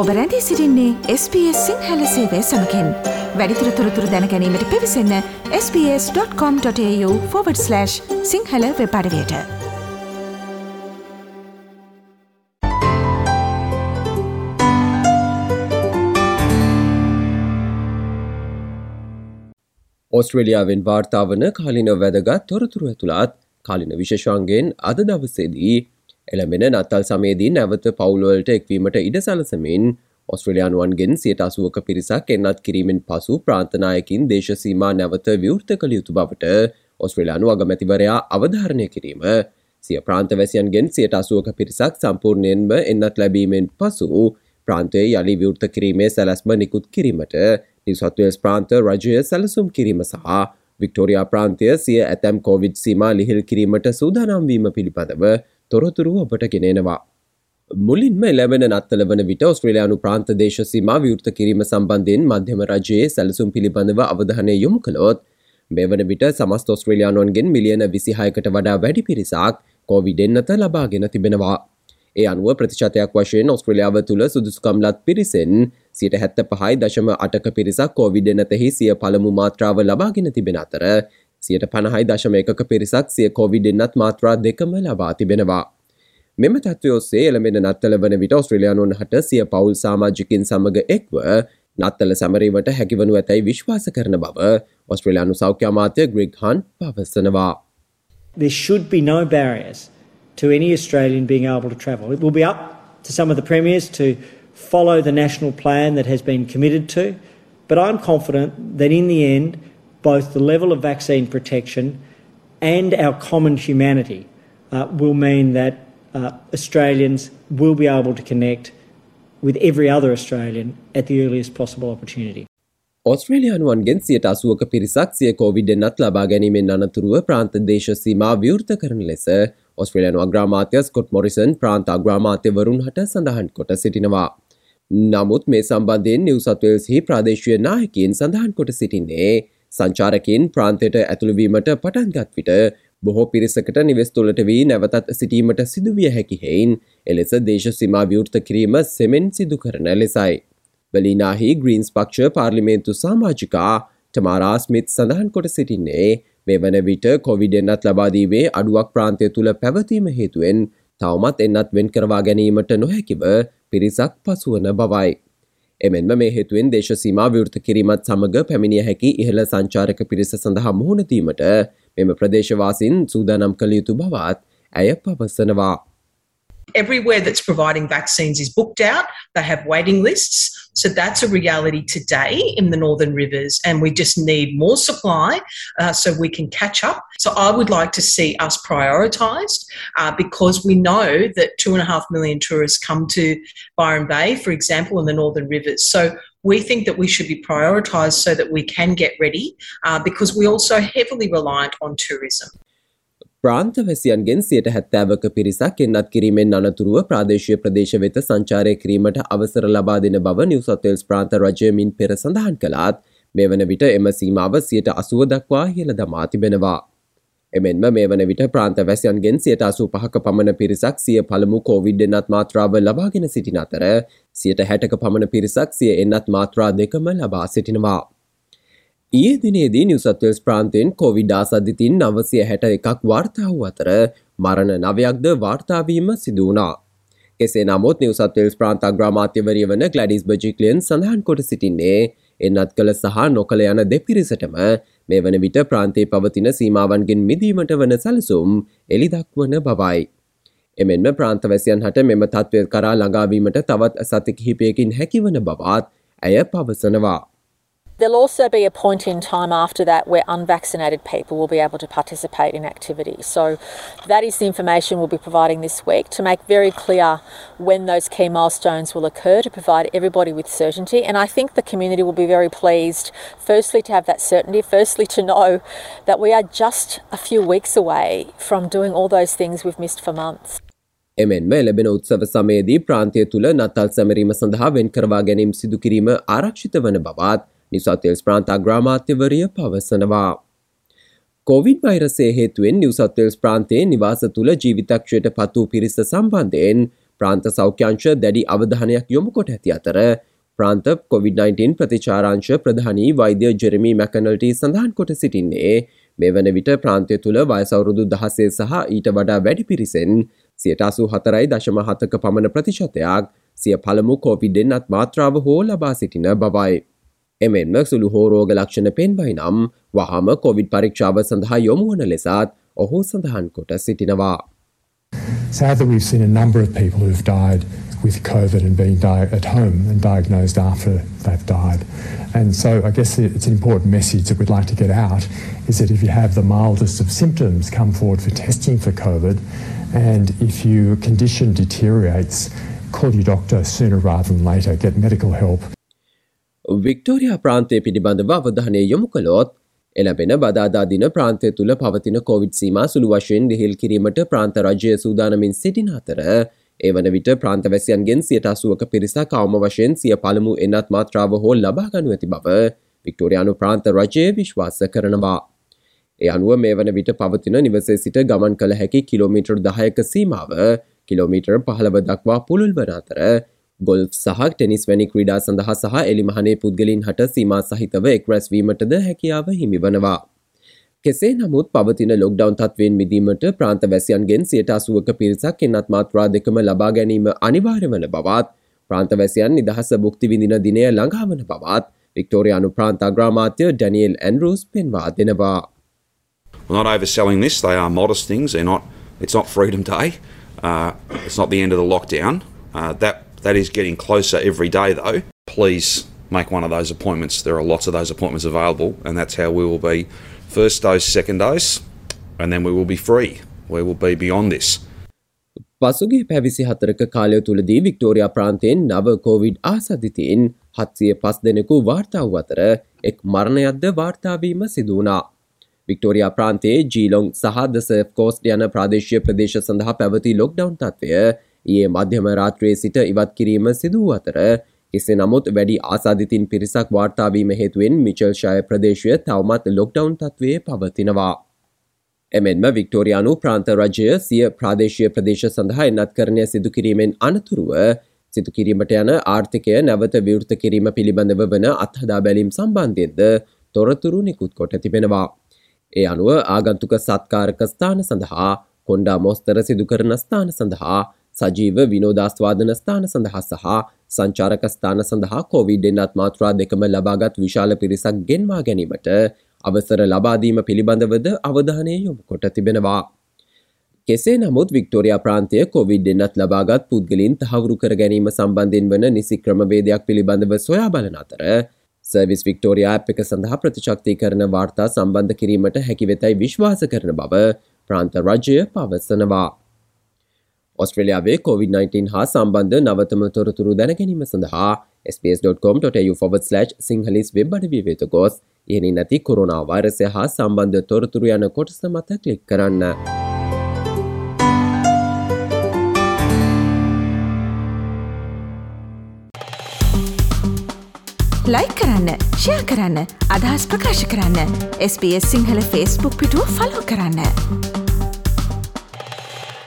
ඔබ රැඳී සිටින්නේ SBS සිංහල සේවය සමගින්. වැඩිදුර තොරතුරු දැන ගැනීමට පිවිසන්න sbs.com.au/සිංහල වෙබ් අඩවියට. ඕස්ට්‍රේලියාවෙන් වාර්තා වන කාලින වැදගත් තොරතුරු ඇතුළත් කාලින විශේෂාංගයෙන් අද දවසේදී එළඹෙන නත්තල් සමයේදී නැවත පවුල්වලට එක්වීමට ඉඩ සලසමින් ඕස්ට්‍රේලියානුවන්ගෙන් 80%ක පිරිසක් එන්නත් කිරීමෙන් පසු ප්‍රාන්ත නායකින් දේශ සීමා නැවත විවෘත කළ යුතු බවට ඕස්ට්‍රේලියානු අගමැතිවරයා අවධාරණය කිරීම, සිය ප්‍රාන්තවැසියන්ගෙන් 80%ක පිරිසක් සම්පූර්ණයෙන්ම එන්නත් ලැබීමෙන් පසු ප්‍රාන්තයේ යලි විවෘත කිරීමේ සැලැස්ම නිකුත් කිරීමට නිව් සවුත් වේල්ස් ප්‍රාන්ත රජය සැලසුම් කිරීම සහ වික්ටෝරියා ප්‍රාන්තය සිය ඇතැම් කොවිඩ් සීමා ලිහිල් කිරීමට සූදානම් වීම පිළිබඳව තොරතුරු ඔබට ගෙනෙනවා. මුලින්ම එළඹෙන නත්තල වන විට ඕස්ට්‍රේලියානු ප්‍රාන්ත දේශ සීමා විවෘත කිරීම සම්බන්ධයෙන් මධ්‍යම රජයේ සැලසුම් පිළිබඳව අවධානය යොමු කළොත් මේ වන විට සමස්ත ඕස්ට්‍රේලියානුවන්ගෙන් මිලියන 26කට වඩා වැඩි පිරිසක් කොවිඩ් එන්නත ලබාගෙන තිබෙනවා. ඒ අනුව ප්‍රතිශතයක් වශයෙන් ඕස්ට්‍රේලියාව තුළ සුදුසුකම්ලත් පිරිසෙන් 75.8ක පිරිසක් කොවිඩ් එන්නතෙහි සිය පළමු මාත්‍රාව ලබාගෙන තිබෙන අතර 50.1ක පිරිසක් සිය කොවිඩ් එන්නත් මාත්‍රා දෙකම ලබා තිබෙනවා. මෙම තත්ත්වය ඔස්සේ එළඹෙන නත්තල වන විට ඕස්ට්‍රේලියානුවන් හට සිය පවුල් සමාජිකින් සමග එක්ව නත්තල සැමරීමට හැකිවනු ඇතැයි විශ්වාස කරන බව ඕස්ට්‍රේලියානු සෞඛ්‍ය අමාත්‍ය ග්‍රෙග් හන්ට් පවසනවා. There should be no barriers to any Australian being able to travel. It will be up to some of the premiers to follow the national plan that has been committed to, but I'm confident that in the end, both the level of vaccine protection and our common humanity will mean that Australians will be able to connect with every other Australian at the earliest possible opportunity. ඕස්ට්‍රේලියානුවන්ගෙන් 80%ක පිරිසක් සිය Covid එන්නත් ලබා ගැනීමෙන් අනතුරුව ප්‍රාන්ත දේශ සීමා විවෘත කරන ලෙස ඕස්ට්‍රේලියානු අග්‍රාමාත්‍ය ස්කොට් මොරිසන් ප්‍රාන්ත අග්‍රාමාත්‍යවරුන් හට සඳහන් කොට සිටිනවා. නමුත් මේ සම්බන්ධයෙන් නිව් සවුත් වේල්ස්හි ප්‍රාදේශීය නායකයින් සඳහන් කොට සිටින්නේ සංචාරකයින් ප්‍රාන්තයට ඇතුළු වීමට පටන් ගත් විට බොහෝ පිරිසකට නිවෙස් තුළට වී නැවතත් සිටීමට සිදුවිය හැකි හේයින් එලෙස දේශ සීමා විවෘත කිරීම සෙමෙන් සිදු කරන ලෙසයි. බලිනාහි ග්‍රීන්ස් පක්ෂ පාර්ලිමේන්තු සමාජිකා ටමාරා ස්මිත් සඳහන් කොට සිටින්නේ මේ වන විට කොවිඩ් එන්නත් ලබා දීමේ අඩුවක් ප්‍රාන්තය තුළ පැවතීම හේතුවෙන් තවමත් එන්නත් වෙන් කරවා ගැනීමට නොහැකිව පිරිසක් පසුවන බවයි. එමෙන්ම මේ හේතුවෙන් දේශ සීමා විවෘත කිරීමත් සමග පැමිණිය හැකි ඉහළ සංචාරක පිරිස සඳහා මුහුණ දීමට මෙම ප්‍රදේශවාසීන් සූදානම් කළ යුතු බවත් ඇය පවසනවා. Everywhere that's providing vaccines is booked out. They have waiting lists. So that's a reality today in the Northern Rivers, and we just need more supply so we can catch up. So I would like to see us prioritised because we know that 2.5 million tourists come to Byron Bay, for example, in the Northern Rivers. So we think that we should be prioritised so that we can get ready because we're also heavily reliant on tourism. ප්‍රාන්තවැසියන්ගෙන් 70%ක පිරිසක් එන්නත් කිරීමෙන් අනතුරුව ප්‍රාදේශීය ප්‍රදේශ වෙත සංචාරය කිරීමට අවසර ලබා දෙන බව නිව් සවුත් වේල්ස් ප්‍රාන්ත රජය මින් පෙර සඳහන් කළත් මේ වන විට එම සීමාව 80% දක්වා ඉහළ දමා තිබෙනවා. එමෙන්ම මේ වන විට ප්‍රාන්තවැසියන්ගෙන් 85%ක පමණ පිරිසක් සිය පළමු කොවිඩ් එන්නත් මාත්‍රාව ලබාගෙන සිටින අතර 60%ක පමණ පිරිසක් සිය එන්නත් මාත්‍රා දෙකම ලබා සිටිනවා. ඊයේ දිනේදී නිව් සවුත් වේල්ස් ප්‍රාන්තයෙන් කොවිඩ් ආසාදිතින් 961ක් වාර්තා වූ අතර මරණ 9ක්ද වාර්තා වීම සිදු වුණා. කෙසේ නමුත් නිව් සවුත් වේල්ස් ප්‍රාන්ත අග්‍රාමාත්‍යවරිය වන ග්ලැඩිස් බර්ජික්ලියන් සඳහන් කොට සිටින්නේ එන්නත් කළ සහ නොකළ යන දෙපිරිසටම මේ වන විට ප්‍රාන්තයේ පවතින සීමාවන්ගෙන් මිදීමට වන සැලසුම් එළි දක්වන බවයි. එමෙන්ම ප්‍රාන්තවැසියන් හට මෙම තත්ත්වය කරා ළඟාවීමට තවත් සති කිහිපයකින් හැකිවන බවත් ඇය පවසනවා. There'll also be a point in time after that where unvaccinated people will be able to participate in activities. So that is the information we'll be providing this week to make very clear when those key milestones will occur to provide everybody with certainty. And I think the community will be very pleased, firstly to have that certainty, firstly to know that we are just a few weeks away from doing all those things we've missed for months. එමෙන්ම එළඹෙන උත්සව සමයේදී ප්‍රාන්තය තුළ නත්තල් සැමරීම සඳහා වෙන් කරවා ගැනීම සිදු කිරීම ආරක්ෂිත වන බවත් නිව් සවුත් වේල්ස් ප්‍රාන්ත අග්‍රාමාත්‍යවරිය පවසනවා. කොවිඩ් වෛරසය හේතුවෙන් නිව් සවුත් වේල්ස් ප්‍රාන්තයේ නිවාස තුළ ජීවිතක්ෂයට පත් වූ පිරිස සම්බන්ධයෙන් ප්‍රාන්ත සෞඛ්‍යංශ දැඩි අවධානයක් යොමු කොට ඇති අතර ප්‍රාන්ත COVID-19 ප්‍රතිචාරාංශ ප්‍රධානී වෛද්‍ය ජෙරමි මැකනල්ටි සඳහන් කොට සිටින්නේ මේ වන විට ප්‍රාන්තය තුළ වයස අවුරුදු 16 සහ ඊට වඩා වැඩි පිරිසෙන් 84.7% පමණ ප්‍රතිශතයක් සිය පළමු කොවිඩ් එන්නත් මාත්‍රාව හෝ ලබා සිටින බවයි. එමෙන්ම සුළු හෝ රෝග ලක්ෂණ පෙන්වයි නම් වහාම කොවිඩ් පරීක්ෂාව සඳහා යොමු වන ලෙසත් ඔහු සඳහන් කොට සිටිනවා. Sadly, we've seen a number of people who've died with COVID and been at home and diagnosed after they've died. And so I guess it's an important message that we'd like to get out is that if you have the mildest of symptoms, come forward for testing for COVID. And if your condition deteriorates, call your doctor sooner rather than later, get medical help. Victoria ප්‍රාන්තය පිළිබඳව අවධානය යොමු කළොත් එළඹෙන බදාදා දින ප්‍රාන්තය තුළ පවතින Covid සීමා සුළු වශයෙන් ලිහිල් කිරීමට ප්‍රාන්ත රජය සූදානමින් සිටින අතර ඒ වන විට ප්‍රාන්තවැසියන්ගෙන් 80%ක පිරිසක් අවම වශයෙන් සිය පළමු එන්නත් මාත්‍රාව හෝ ලබා ගනු ඇති බව වික්ටෝරියානු ප්‍රාන්ත රජය විශ්වාස කරනවා. ඒ අනුව මේ වන විට පවතින නිවසේ සිට ගමන් කළ හැකි කිලෝමීටර් 10ක සීමාව කිලෝමීටර් 15 දක්වා පුළුල් වන අතර ගොල්ෆ් සහ ටෙනිස් වැනි ක්‍රීඩා සඳහා සහ එලිමහනේ පුද්ගලින් හට සීමා සහිතව එක් රැස්වීමටද හැකියාව හිමි වනවා. කෙසේ නමුත් පවතින ලොක්ඩවුන් තත්වයෙන් මිදීමට ප්‍රාන්තවැසියන්ගෙන් 80%ක පිරිසක් එන්නත් මාත්‍රා දෙකම ලබා ගැනීම අනිවාර්ය වන බවත් ප්‍රාන්තවැසියන් නිදහස භුක්ති විඳින දිනය ළඟා වන බවත් වික්ටෝරියානු ප්‍රාන්ත අග්‍රාමාත්‍ය ඩැනියෙල් ඇන්ඩ්‍රූස් පෙන්වා දෙනවා. We're not overselling this. They are modest things. It's not Freedom Day. It's not the end of the lockdown. That is getting closer every day, though. Please make one of those appointments. There are lots of those appointments available, and that's how we will be first dose, second dose, and then we will be free. We will be beyond this. පසුගිය පැවිසි 4ක කාලය තුළදී Victoria ප්‍රාන්තයෙන් නව Covid ආසාදිතයින් 705 දෙනෙකු වාර්තා වූ අතර එක් මරණයක්ද වාර්තා වීම සිදු වුණා. වික්ටෝරියා ප්‍රාන්තයේ ජීලොං සහ ද සර්ෆ් කෝස්ට් යන ප්‍රාදේශීය ප්‍රදේශ සඳහා පැවති ලොක්ඩවුන් තත්ත්වය ඊයේ මධ්‍යම රාත්‍රියේ සිට ඉවත් කිරීම සිදු වූ අතර කෙසේ නමුත් වැඩි ආසාදිතින් පිරිසක් වාර්තා වීම හේතුවෙන් මිචල්ෂයර් ප්‍රදේශය තවමත් ලොක්ඩවුන් තත්ත්වයේ පවතිනවා. එමෙන්ම වික්ටෝරියානු ප්‍රාන්ත රජය සිය ප්‍රාදේශීය ප්‍රදේශ සඳහා එන්නත්කරණය සිදු කිරීමෙන් අනතුරුව සිදු කිරීමට යන ආර්ථිකය නැවත විවෘත කිරීම පිළිබඳව වන අත්හදා බැලීම් සම්බන්ධයෙන්ද තොරතුරු නිකුත් කොට තිබෙනවා. ඒ අනුව ආගන්තුක සත්කාරක ස්ථාන සඳහා කොණ්ඩා මොස්තර සිදු කරන ස්ථාන සඳහා සජීව විනෝදාස්වාදන ස්ථාන සඳහා සහ සංචාරක ස්ථාන සඳහා කොවිඩ් එන්නත් මාත්‍රා දෙකම ලබාගත් විශාල පිරිසක් ගෙන්වා ගැනීමට අවසර ලබා දීම පිළිබඳවද අවධානය යොමු කොට තිබෙනවා. කෙසේ නමුත් වික්ටෝරියා ප්‍රාන්තය කොවිඩ් එන්නත් ලබාගත් පුද්ගලයන් තහවුරු කර ගැනීම සම්බන්ධයෙන් වන නිසි ක්‍රමවේදයක් පිළිබඳව සොයා බලන අතර සර්විස් වික්ටෝරියා ඇප් එක සඳහා ප්‍රතිශක්තිකරණ වාර්තා සම්බන්ධ කිරීමට හැකි වෙතයි විශ්වාස කරන බව ප්‍රාන්ත රජය පවසනවා. ඔස්ට්‍රේලියාවේ COVID-19 හා සම්බන්ධ නවතම තොරතුරු දැනගැනීම සඳහා sbs.com.au/sinhalese වෙබ් අඩවිය වෙත ගොස් ඉහළින් නැති කොරෝනා වෛරසය හා සම්බන්ධ තොරතුරු යන කොටස මත ක්ලික් කරන්න. ලයික් කරන්න, ෂෙයා කරන්න, අදහස් ප්‍රකාශ කරන්න. SBS සිංහල Facebook පිටුව ෆලෝ කරන්න.